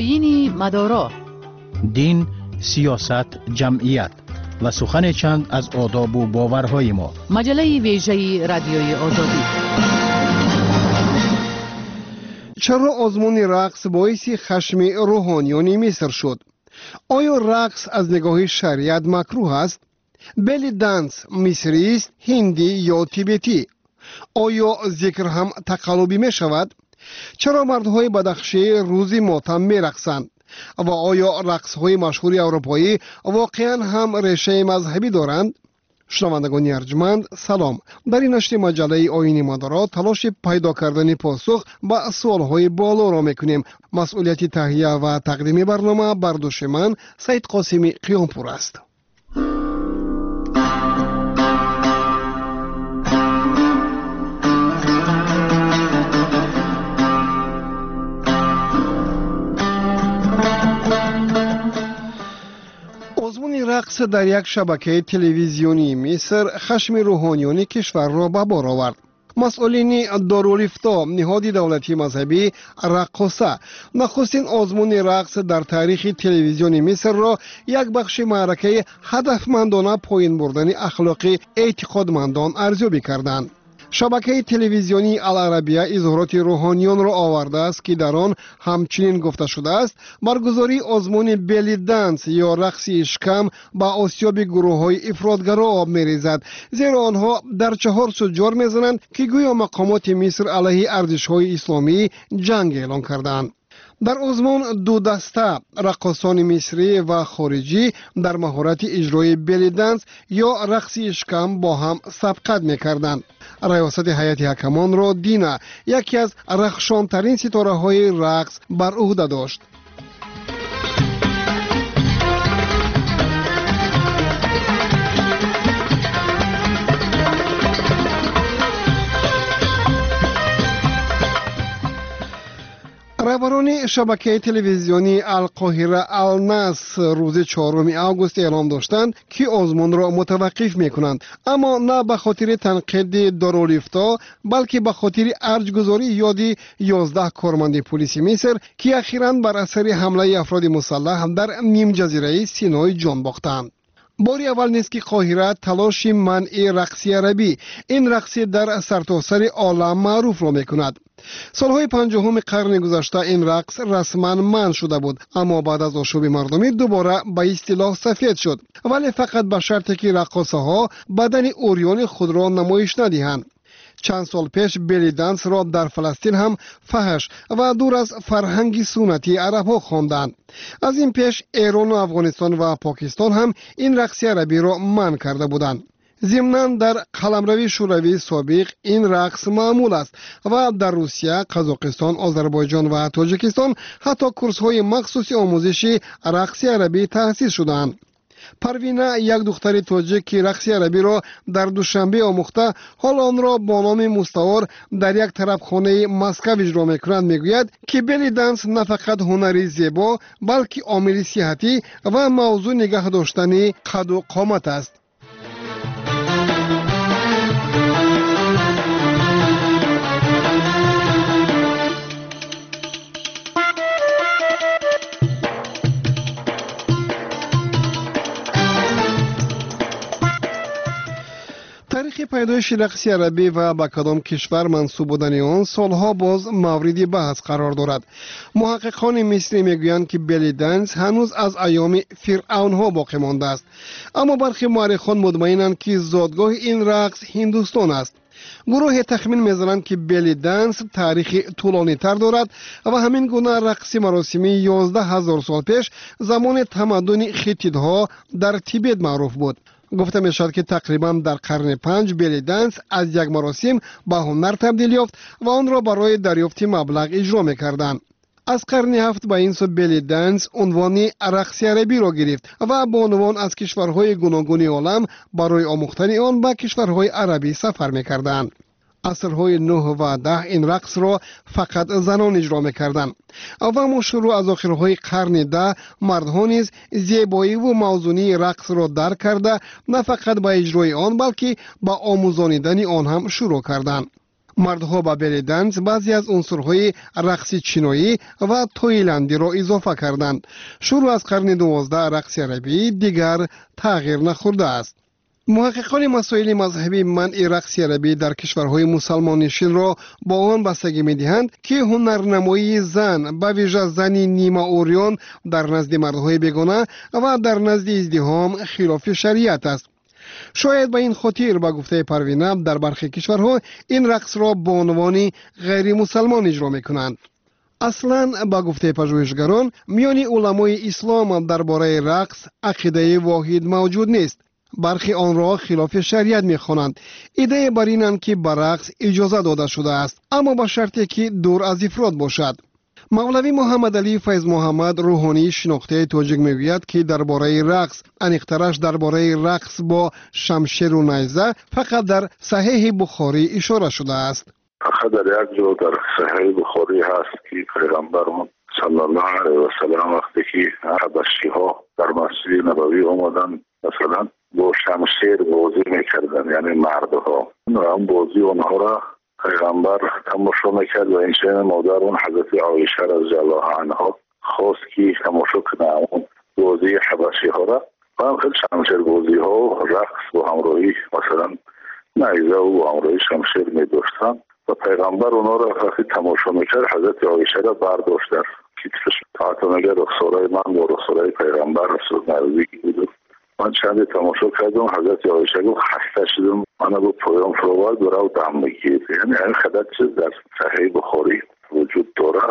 آیین مدارا، دین، سیاست، جمعیت و سخن چند از آداب و باورهای ما. مجله ویژه رادیوی آزادی. چرا آزمون رقص باعث خشم روحانیون مصر شد؟ آیا رقص از نگاه شریعت مکروه است؟ بلی دنس مصری است، هندی یا تیبتی؟ آیا ذکر هم تقلبی می شود؟ چرا مردهای بدخشی روزی ماتم می رقصند؟ و آیا رقصهای مشهور اروپایی واقعا هم ریشه مذهبی دارند؟ شنوندگان ارجمند سلام. در این نشر مجله آیین مدارا تلاش پیدا کردن پاسخ به سوالهای بالا را میکنیم. مسئولیت تهیه و تقدیم برنامه بر دوش من سید قاسمی قیامپور است. آزمون رقص در یک شبکه تلویزیونی مصر خشم روحانیون کشور را به بار آورد. مسئولین دارالافتاء، نهاد دولتی مذهبی رقاصه، نخستین آزمون رقص در تاریخ تلویزیون مصر را یک بخش معرکه هدفمندانه پایین بردن اخلاقی اعتقادمندان ارزیابی کردند. شبکه تلویزیونی العربیه اظهارات روحانیون را آورده است که در آن همچنین گفته شده است برگزاری آزمون بلی دنس یا رقص اشکم با آسیاب گروه های افراطگرا آب می‌ریزد، زیرا آنها در 4 سو جار می‌زنند که گویا مقامات مصر علیه ارزش‌های اسلامی جنگ اعلان کردند. در آزمون دو دسته رقاصان مصری و خارجی در مهارت اجرای بلی دنس یا رقص اشکم با هم سبقت می‌کردند. ریاست هیئت حکمان را دینا، یکی از رخشانترین ستاره های رقص، بر عهده داشت. رهبران شبکه تلویزیونی القاهره الناس روز 4 آگوست اعلام داشتند که آزمون را متوقف می‌کنند، اما نه به خاطر تنقید دارالافتاء بلکه به خاطر ارج‌گذاری یادی 11 کارمند پلیس مصر که اخیراً بر اثر حمله افراد مسلح در نیم جزیره سینای جان باختند. باری اول نیست که قاهره تلاش منع رقص عربی، این رقص در سرتاسر عالم معروف را می‌کند. سالهای 50 قرن گذشته این رقص رسما منع شده بود، اما بعد از آشوب مردمی دوباره به اصطلاح سفید شد، ولی فقط به شرطی که رقاصه ها بدن عریان خود را نمایش ندهند. چند سال پیش بلی دنس را در فلسطین هم فحش و دور از فرهنگ سنتی عرب ها خواندند. از این پیش ایران و افغانستان و پاکستان هم این رقص عربی را منع کرده بودند. ضمناً در قلمرو شوروی سابق این رقص معمول است و در روسیه، قزاقستان، آذربایجان و تاجیکستان حتی کورس‌های مخصوصی آموزشی رقص عربی تأسیس شدند. پروینه، یک دختر تاجیک که رقص عربی را در دوشنبه آموخته حال آن را با نام مستعار در یک طربخانه مسکو اجرا می‌کند، میگوید که بلی دنس نه فقط هنری زیبا بلکه عامل صحتی و موضوع نگه داشتن قد و قامت است. تاریخ پیدایش رقص عربی و به کدام کشور منسوب بودن آن سالها باز مورد بحث قرار دارد. محققان مصری میگویند که بلی دنس هنوز از ایام فرعون ها باقی مانده است، اما برخی مورخان مطمئنند که زادگاه این رقص هندوستان است. گروه تخمین میزنند که بلی دنس تاریخ طولانی تر دارد و همین گونه رقص مراسمی 11,000 سال پیش زمان تمدن خیتیدها در تیبت معروف بود. گفته می شود که تقریبا در قرن 5 بلی دنس از یک مراسم به هنر تبدیل یافت و آن را برای دریافت مبلغ اجرا می کردند. از قرن 7 به این سو بلی دنس عنوان رقص عربی را گرفت و به عنوان از کشورهای گوناگون عالم برای آموختن آن به کشورهای عربی سفر می کردند. عصرهای 9 و 10 این رقص را فقط زنان اجرا می‌کردند و اما شروع از آخرهای قرن 10 مردها نیز زیبایی و موزونی رقص را درک کرده نه فقط با اجرای آن بلکه با آموزاندن آن هم شروع کردند. مردها به بلی دنس بعضی از عنصرهای رقص چینایی و تایلندی را اضافه کردند. شروع از قرن 12 رقص عربی دیگر تغییر نخورده است. محققان مسائل مذهبی منع رقص عربی در کشورهای مسلمان نشین را با آن بستگی می‌دهند که هنرنمایی زن به ویژه زنی نیمه اوریان در نزد مردهای بیگانه و در نزد ازدحام خلاف شریعت است. شاید به این خاطر به گفته پروینه در برخی کشورها این رقص را به عنوان غیر مسلمان اجرا می‌کنند. اصلاً با گفته پژوهشگران میان علمای اسلام درباره رقص عقیده واحد موجود نیست. برخی آن را خلاف شریعت می‌خوانند. ایده بر اینند که به رقص اجازه داده شده است، اما با شرطی که دور از افراد باشد. مولوی محمد علی فیض محمد روحانی شناخته تاجیک میگوید که درباره رقص انیقترش درباره رقص با شمشیر و نیزه فقط در صحیح بخاری اشاره شده است. فقط در یک جا در صحیح بخاری هست که پیغمبرمون صلی الله علیه و سلم وقتی که حبشی‌ها در مسجد نبوی آمدن مثلا با شمشیر بازی میکردن، یعنی مردها اون بازی اونها را پیغمبر تماشا میکرد و این مادر اون حضرت عایشه رضی الله عنها خواست که تماشا کنه اون بازی حبشی ها را و هم خیلی شمشیر بازی ها و رقص با همراهی مثلا نیزه و با همراهی شمشیر میداشتن و پیغمبر اونا را وقتی تماشا میکرد حضرت عایشه را برداشت در کتفش تا میگه رخسارای من با رخسارای پیغمبر رسول نزدیک بود. من چند تماشا کردم حضرت عایشه گفت خسته شدم، من گفت پایان فروال برای دم بگیر. یعنی این خدمت چیز در صحیح بخاری وجود داره.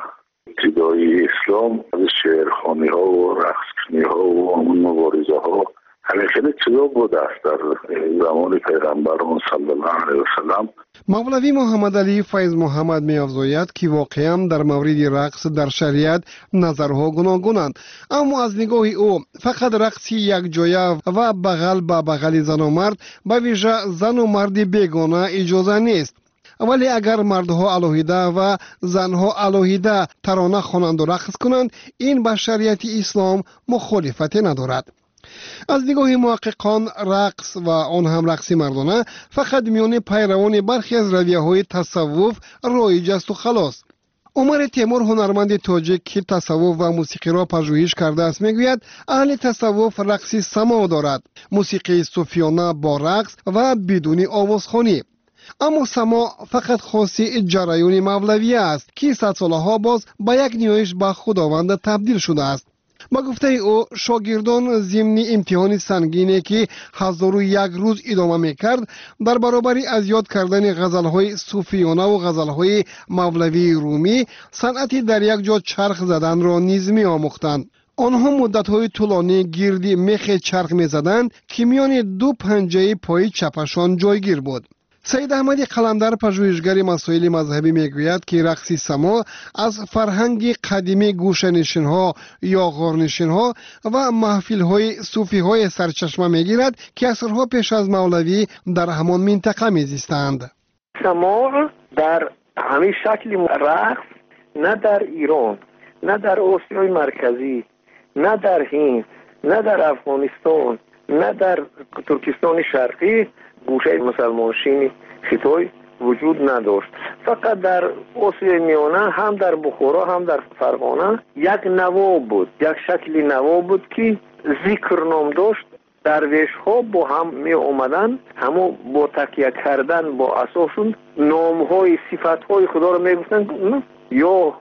ابتدای اسلام از شعرخوانی ها و رقص کنی ها و مبارزه ها همه خیلی چیزا بود است در زمان پیغمبرمون صلی الله علیه و سلم. مولوی محمد علی فیض محمد می افزاید که واقعا در مورد رقص در شریعت نظرها گوناگونند، اما از نگاه او فقط رقصی یک جایه و بغل به بغل زن و مرد به ویژه زن و مرد بیگانه اجازه نیست. ولی اگر مردها علاهیده و زنها علاهیده ترانه خوانند و رقص کنند این به شریعت اسلام مخالفتی ندارد. از نگاه محققان رقص و آن هم رقص مردانه فقط میان پیروان برخی از رویه‌های تصوف رایج است و خلاص. عمر تیمور هنرمند تاجیک که تصوف و موسیقی را پژوهش کرده است میگوید اهل تصوف رقصی سماع دارد، موسیقی صوفیانه با رقص و بدون آوازخوانی. اما سماع فقط خاصی جریان مولویه است که 100 سالها باز با یک نیایش به خداوند تبدیل شده است. با گفته او شاگردان ضمن امتحان سنگینی که 1001 روز ادامه میکرد در برابری از یاد کردن غزلهای صوفیانه و غزلهای مولوی رومی صنعتی در یک جا چرخ زدن را نیز میآموختند. آنها مدت‌های طولانی گرد میخ چرخ می‌زدند که میان دو پنجه پای چپشان جایگیر بود. سید احمدی قلندر پژوهشگر مسائل مذهبی میگوید که رقص سماع از فرهنگ قدیمی گوشه‌نشین‌ها یا غارنشین‌ها و محفل‌های صوفی‌های سرچشمه میگیرد که عصرها پیش از مولوی در همان منطقه میزیستند. سماع در همین شکل رقص نه در ایران، نه در آسیای مرکزی، نه در هند، نه در افغانستان، نه در ترکستان شرقی گوشه مسلمانشین خطای وجود نداشت. فقط در آسیای میانه هم در بخارا هم در فرغانه یک نوا بود، یک شکل نوا بود که ذکر نام داشت. درویش ها با هم می اومدن، همو با تکیه کردن با اساسون نام های صفت های خدا رو می گفتن یا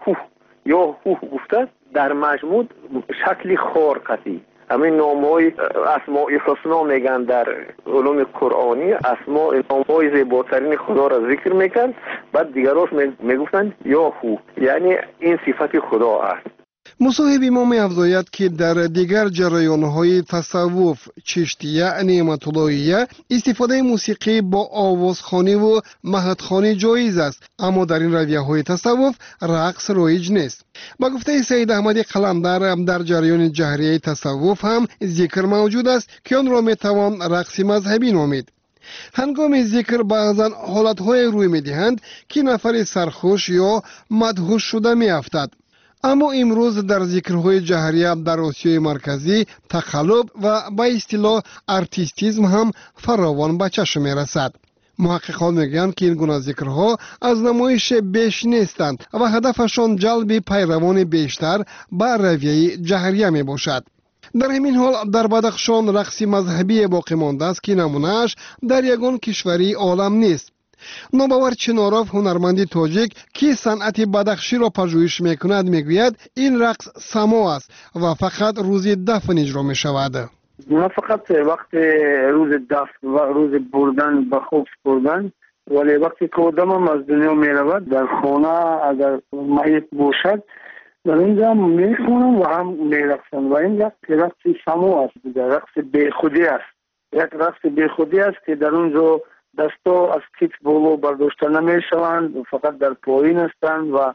هو گفته در مجموع شکل خارقتی. همین نام‌های اسماء الحسنا میگن در علوم قرآنی، اسماء نام‌های زیباترین خدا را ذکر میکرد، بعد دیگراش میگفتن یا هو، یعنی این صفت خدا است. مصاحب ما می‌افزاید که در دیگر جریان‌های تصوف چشتیه نعمت اللهیه استفاده موسیقی با آوازخوانی و مهدخوانی جایز است، اما در این رویه‌های تصوف رقص رایج نیست. با گفته سید احمدی قلندر در جریان جهریه تصوف هم ذکر موجود است که آن را میتوان رقص مذهبی نامید. هنگام ذکر بعضا حالت‌های روی می‌دهند که نفر سرخوش یا مدهوش شده می‌افتد. اما امروز در ذکرهای جهریه در آسیای مرکزی تقلب و به اصطلاح ارتیستیزم هم فراوان به چشم می‌رسد. محققان میگویند که این گونه ذکرها از نمایش بیش نیستند و هدفشان جلب پیروان بیشتر به رویه جهریه می باشد. در همین حال در بدخشان رقص مذهبی باقی مانده است که نمونه‌اش در یگان کشوری عالم نیست. نوباور چناروف هنرمندی تاجیک که صنعت بدخشی را پژوهش میکند میگوید این رقص سمو است و فقط روز دفن اجرا می شود. نه فقط وقت روز دفن و روز بردن به خوب بردن، ولی وقتی که آدم هم از دنیا می رود در خانه اگر میت باشد در اینجا میخونم و هم میرقصن و این رقص سمو است، رقص بیخودی است. یک رقص بیخودی است که در اونجا دستا از کیف بالا برداشته نمیشوند، فقط در پایین هستند و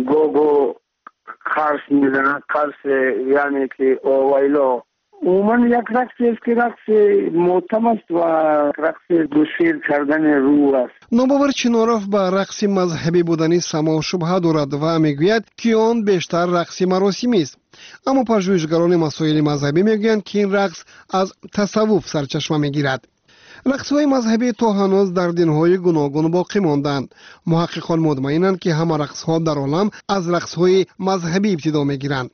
گو خرس میزنند. خرس یعنی که ویلا عموما یک رقصی است که رقص محتم است و رقص دوشیر کردن روح است. نوباور چناروف به رقص مذهبی بودنی سما شبهه دارد و میگوید که آن بیشتر رقص مراسمی است. اما پژوهشگران مسائل مذهبی میگویند که این رقص از تصوف سرچشمه میگیرد. رقص‌های مذهبی تا هنوز در دین‌های گوناگون باقی ماندند. محققان مطمئنند که همه رقص‌ها در عالم از رقص‌های مذهبی ابتدا می‌گیرند.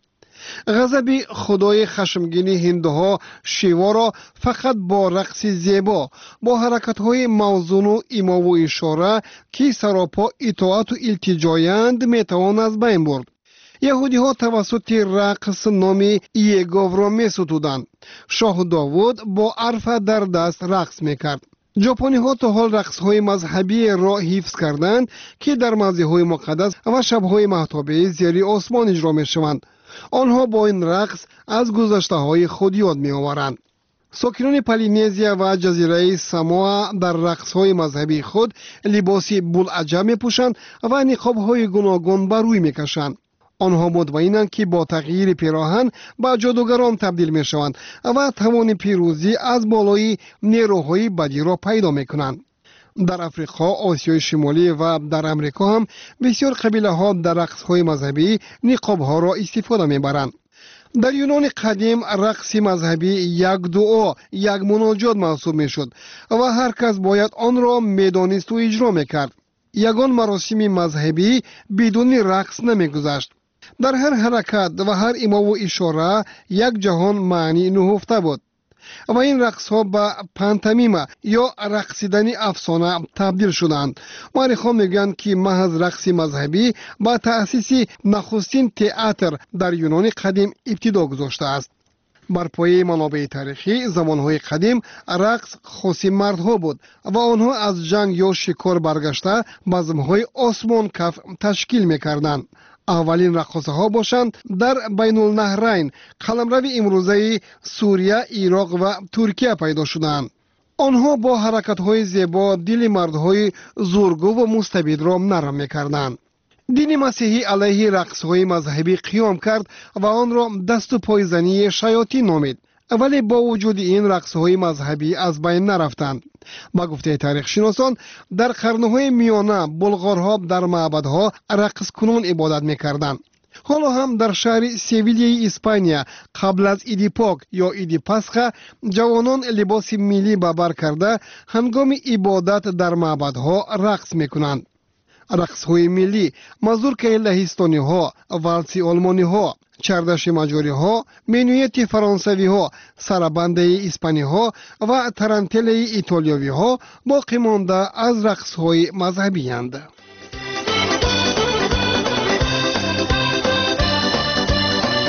غضب خدای خشمگین هندوها شیوا را فقط با رقص زیبا با حرکت‌های موزون و ایما و اشاره که سراپا اطاعت و التجایند میتوان از بین برد. یهودی ها توسط رقص نامی ایگاو را می ستودند. شاه داوود با عرف در دست رقص می کرد. ژاپنی ها تا حال رقص های مذهبی را حفظ کردند که در مزه های مقدس و شب های مهتابه زیر آسمان اجرا می شوند. آنها با این رقص از گذشته های خود یاد می آورند. ساکنان پولینزیا و جزیره ساموا در رقص های مذهبی خود لباسی بوالعجب می پوشند و نقاب های گوناگون بر روی می کشند. آنها مطمئنند که با تغییر پیراهن به جادوگران تبدیل می شوند و توان پیروزی از بالای نیروهای بدی را پیدا می کنند. در افریقا، آسیای شمالی و در امریکا هم بسیار قبیله ها در رقص های مذهبی نقاب ها را استفاده می برند. در یونان قدیم رقص مذهبی یک دعا، یک مناجات محسوب می شد و هر کس باید آن را می دانست و اجرا می کرد. یگان مراسم مذهبی بدون رقص نمی گذشت. در هر حرکت و هر ایما و اشاره یک جهان معنی نهفته بود و این رقص ها به پانتومیم یا رقصیدن افسانه تبدیل شدند. مورخان میگویند که محض رقص مذهبی با تأسیس نخستین تئاتر در یونان قدیم ابتدا گذاشته است. بر پایه منابع تاریخی زمانهای قدیم رقص خاص مردها بود و آنها از جنگ یا شکار برگشته بزمهای آسمان کف تشکیل میکردند. اولین رقاصه ها باشند در بین النهرین قلمرو امروزه سوریه، عراق و ترکیه پیدا شدند. آنها با حرکت های زیبا دل مردهای زورگو و مستبد را نرم میکردند. دین مسیحی علیه رقص های مذهبی قیام کرد و آن را دست و پای زنی شیاطین نامید. ولی با وجود این رقص های مذهبی از بین نرفتند. با گفته تاریخ شناسان در قرنهای میانه بلغارها در معبدها رقص کنان عبادت میکردند. حالا هم در شهر سویلیای اسپانیا قبل از عید پاک یا عید پسخ جوانان لباس ملی به بر کرده هنگام عبادت در معبدها رقص میکنند. رقص های ملی مازورکای لهستانی ها، والسی آلمانی ها، چردش مجاری ها، مینویت فرانسوی ها، سربنده اسپانی ها و ترنتل ایتالیایی ها باقی مانده از رقص های مذهبی اند.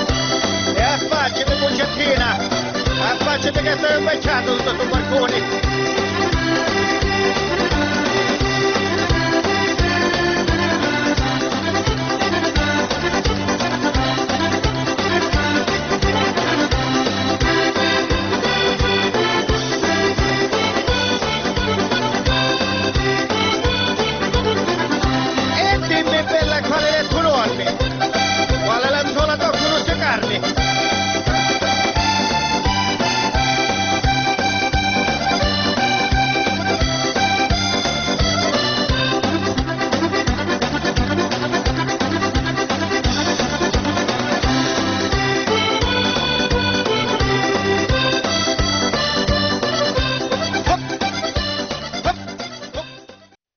Faccia di Bucettina, faccia di che stai facendo sto balcone.